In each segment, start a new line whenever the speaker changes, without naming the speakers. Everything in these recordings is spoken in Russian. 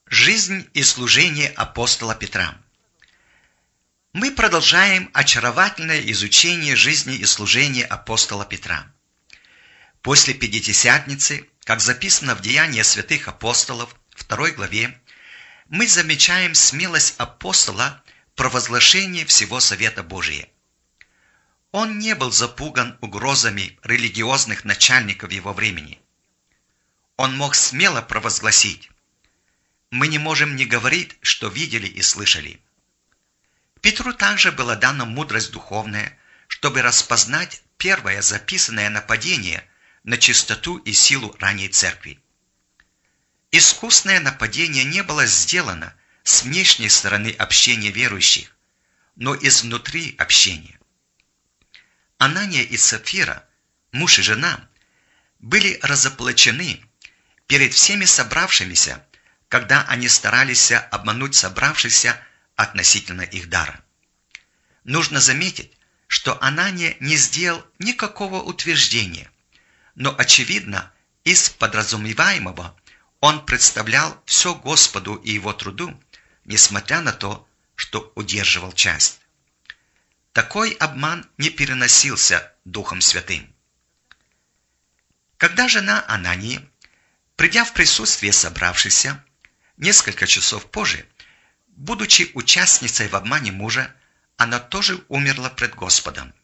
Жизнь и служение апостола Петра. Мы продолжаем очаровательное изучение жизни и служения апостола Петра. После Пятидесятницы, как записано в Деянии святых апостолов, 2 главе, мы замечаем смелость апостола в провозглашении всего Совета Божия. Он не был запуган угрозами религиозных начальников его времени. Он мог смело провозгласить: «Мы не можем не говорить, что видели и слышали». Петру также была дана мудрость духовная, чтобы распознать первое записанное нападение на чистоту и силу ранней церкви. Искусное нападение не было сделано с внешней стороны общения верующих, но изнутри общения. Анания и Сапфира, муж и жена, были разоблачены перед всеми собравшимися, когда они старались обмануть собравшихся относительно их дара. Нужно заметить, что Анания не сделал никакого утверждения, но, очевидно, из подразумеваемого он представлял все Господу и его труду, несмотря на то, что удерживал часть. Такой обман не переносился Духом Святым. Когда жена Анании, придя в присутствие собравшихся, несколько часов позже, будучи участницей в обмане мужа, она тоже умерла пред Господом.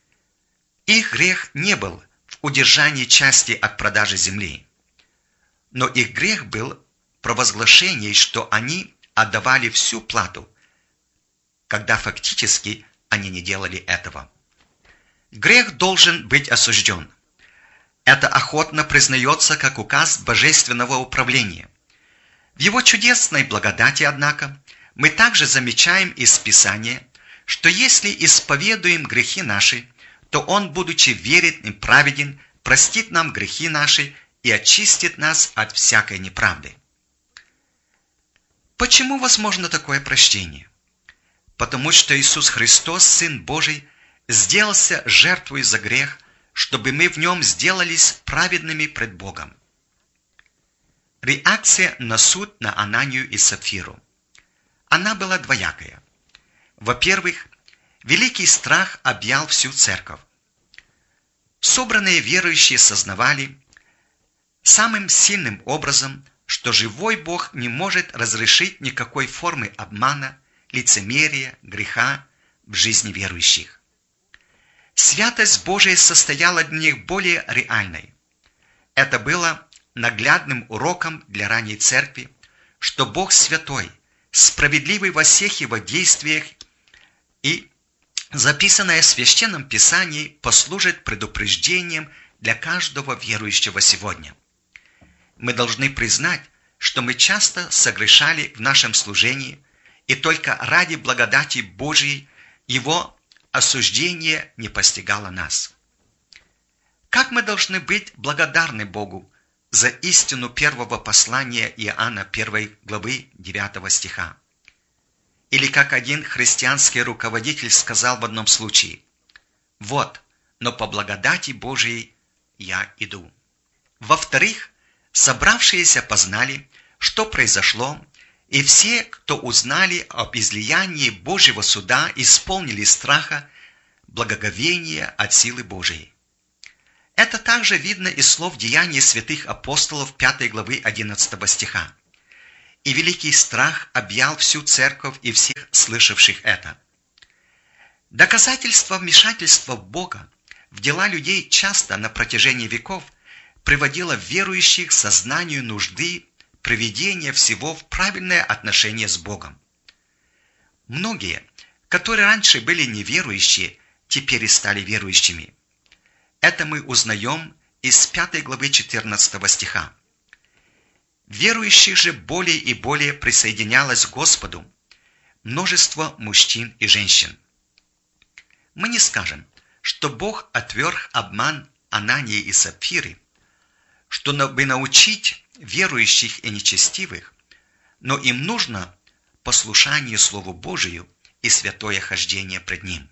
Их грех не был в удержании части от продажи земли, но их грех был в провозглашении, что они отдавали всю плату, когда фактически они не делали этого. Грех должен быть осужден. Это охотно признается как указ божественного управления. В его чудесной благодати, однако, мы также замечаем из Писания, что если исповедуем грехи наши, то Он, будучи верен и праведен, простит нам грехи наши и очистит нас от всякой неправды. Почему возможно такое прощение? Потому что Иисус Христос, Сын Божий, сделался жертвой за грех, чтобы мы в Нем сделались праведными пред Богом. Реакция на суд на Ананию и Сапфиру. Она была двоякая. Во-первых, великий страх объял всю церковь. Собранные верующие сознавали самым сильным образом, что живой Бог не может разрешить никакой формы обмана, лицемерия, греха в жизни верующих. Святость Божия состояла для них более реальной. Это было наглядным уроком для ранней церкви, что Бог святой, справедливый во всех его действиях, и записанное в Священном Писании послужит предупреждением для каждого верующего сегодня. Мы должны признать, что мы часто согрешали в нашем служении, и только ради благодати Божьей его осуждение не постигало нас. Как мы должны быть благодарны Богу за истину первого послания Иоанна 1 главы 9 стиха. Или как один христианский руководитель сказал в одном случае: «Вот, но по благодати Божией я иду». Во-вторых, собравшиеся познали, что произошло, и все, кто узнали об излиянии Божьего суда, исполнили страха, благоговения от силы Божией. Это также видно из слов Деяний святых апостолов 5 главы 11 стиха. «И великий страх объял всю церковь и всех слышавших это». Доказательство вмешательства Бога в дела людей часто на протяжении веков приводило верующих к сознанию нужды приведения всего в правильное отношение с Богом. Многие, которые раньше были неверующие, теперь и стали верующими. Это мы узнаем из 5 главы 14 стиха. Верующих же более и более присоединялось к Господу множество мужчин и женщин. Мы не скажем, что Бог отверг обман Анании и Сапфиры, чтобы научить верующих и нечестивых, но им нужно послушание Слову Божию и святое хождение пред Ним.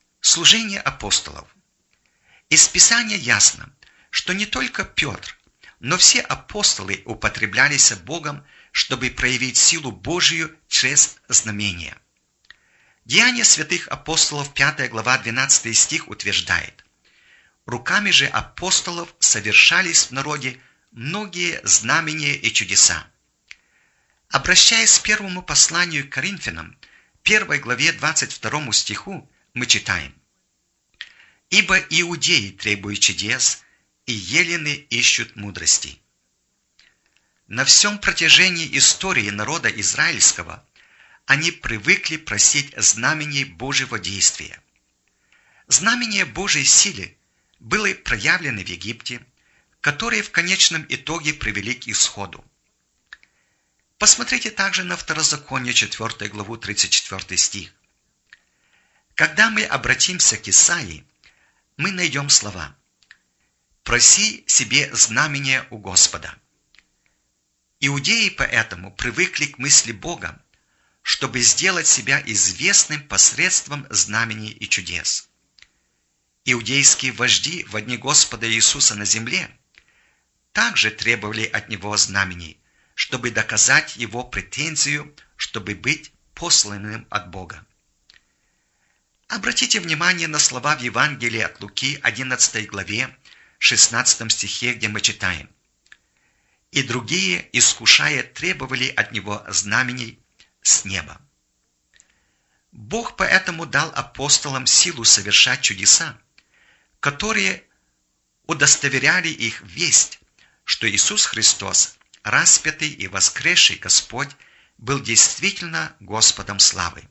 Служение апостолов. Из Писания ясно, что не только Петр, но все апостолы употреблялись Богом, чтобы проявить силу Божию через знамения. Деяния святых апостолов, 5 глава, 12 стих утверждает: «Руками же апостолов совершались в народе многие знамения и чудеса». Обращаясь к первому посланию к Коринфянам, 1 главе 22 стиху, мы читаем: «Ибо иудеи требуют чудес, и елены ищут мудрости». На всем протяжении истории народа израильского они привыкли просить знамений Божьего действия. Знамения Божьей силы были проявлены в Египте, которые в конечном итоге привели к исходу. Посмотрите также на Второзаконие, 4 главу, 34 стих. Когда мы обратимся к Исаии, мы найдем слова: «Проси себе знамения у Господа». Иудеи поэтому привыкли к мысли Бога, чтобы сделать себя известным посредством знамений и чудес. Иудейские вожди во дни Господа Иисуса на земле также требовали от Него знамений, чтобы доказать Его претензию, чтобы быть посланным от Бога. Обратите внимание на слова в Евангелии от Луки, 11 главе, 16 стихе, где мы читаем: «И другие, искушая, требовали от Него знамений с неба». Бог поэтому дал апостолам силу совершать чудеса, которые удостоверяли их весть, что Иисус Христос, распятый и воскресший Господь, был действительно Господом славы.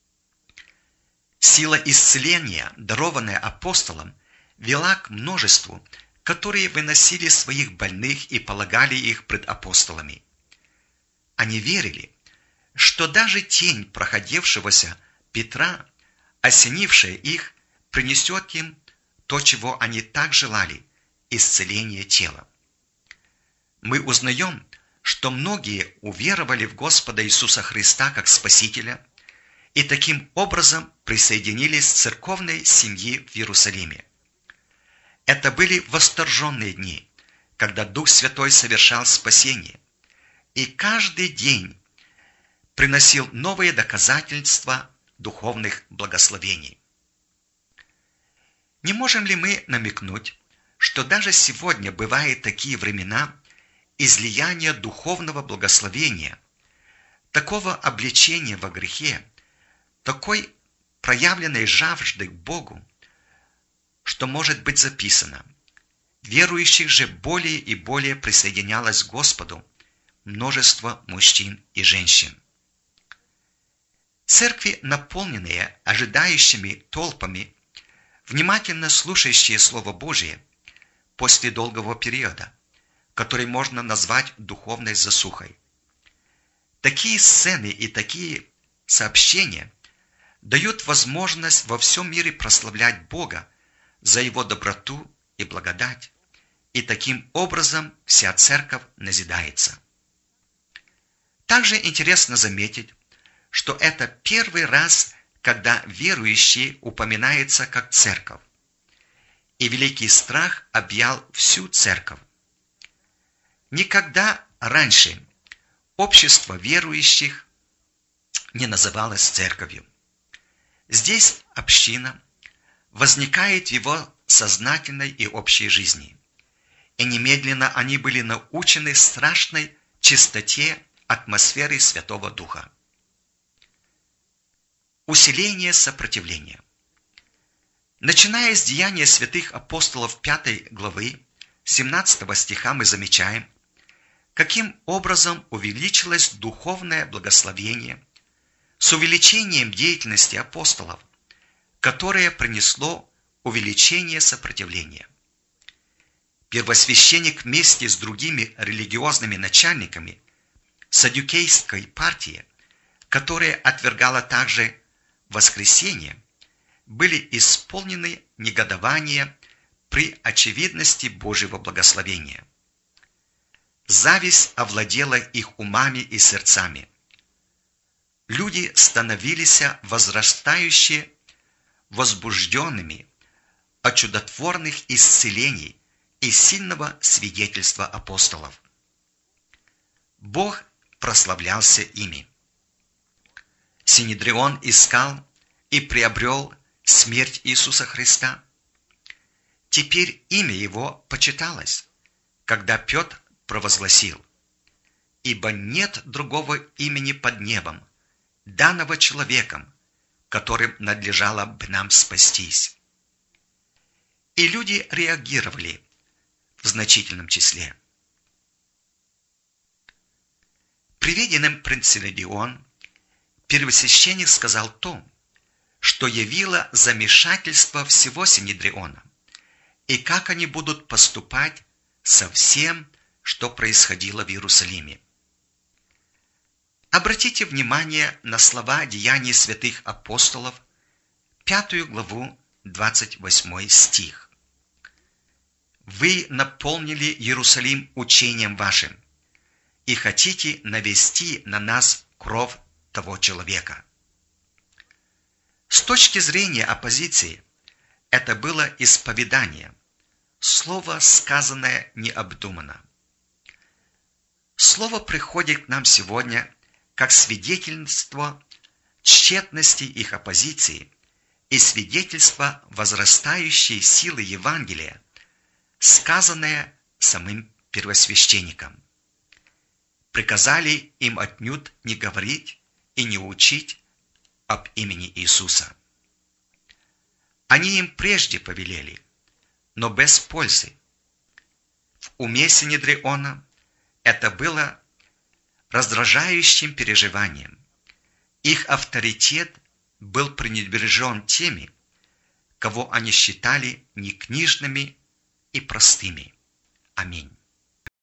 Сила исцеления, дарованная апостолам, вела к множеству, которые выносили своих больных и полагали их пред апостолами. Они верили, что даже тень проходившегося Петра, осенившая их, принесет им то, чего они так желали – исцеление тела. Мы узнаем, что многие уверовали в Господа Иисуса Христа как Спасителя и таким образом присоединились к церковной семье в Иерусалиме. Это были восторженные дни, когда Дух Святой совершал спасение, и каждый день приносил новые доказательства духовных благословений. Не можем ли мы намекнуть, что даже сегодня бывают такие времена излияния духовного благословения, такого обличения во грехе, такой проявленной жажды к Богу, что может быть записано: верующих же более и более присоединялось к Господу множество мужчин и женщин. Церкви, наполненные ожидающими толпами, внимательно слушающие Слово Божие после долгого периода, который можно назвать духовной засухой. Такие сцены и такие сообщения дают возможность во всем мире прославлять Бога за Его доброту и благодать, и таким образом вся церковь назидается. Также интересно заметить, что это первый раз, когда верующие упоминаются как церковь, и великий страх объял всю церковь. Никогда раньше общество верующих не называлось церковью. Здесь община возникает в его сознательной и общей жизни, и немедленно они были научены страшной чистоте атмосферы Святого Духа. Усиление сопротивления. Начиная с Деяния святых апостолов 5 главы 17 стиха мы замечаем, каким образом увеличилось духовное благословение с увеличением деятельности апостолов, которое принесло увеличение сопротивления. Первосвященник вместе с другими религиозными начальниками саддукейской партии, которая отвергала также воскресение, были исполнены негодования при очевидности Божьего благословения. Зависть овладела их умами и сердцами. Люди становились возрастающе возбужденными от чудотворных исцелений, и сильного свидетельства апостолов. Бог прославлялся ими. Синедрион искал и приобрел смерть Иисуса Христа. Теперь имя его почиталось, когда Петр провозгласил: «Ибо нет другого имени под небом, данного человеком, которым надлежало бы нам спастись». И люди реагировали в значительном числе. Приведенным пред Синедрион первосвященник сказал то, что явило замешательство всего Синедриона, и как они будут поступать со всем, что происходило в Иерусалиме. Обратите внимание на слова Деяний святых апостолов, 5 главу, 28 стих. «Вы наполнили Иерусалим учением вашим и хотите навести на нас кровь того человека». С точки зрения оппозиции, это было исповедание, слово, сказанное необдуманно. Слово приходит к нам сегодня как свидетельство тщетности их оппозиции и свидетельство возрастающей силы Евангелия, сказанное самим первосвященником. Приказали им отнюдь не говорить и не учить об имени Иисуса. Они им прежде повелели, но без пользы. В уме Синедриона это было раздражающим переживанием. Их авторитет был пренебрежен теми, кого они считали некнижными и простыми. Аминь.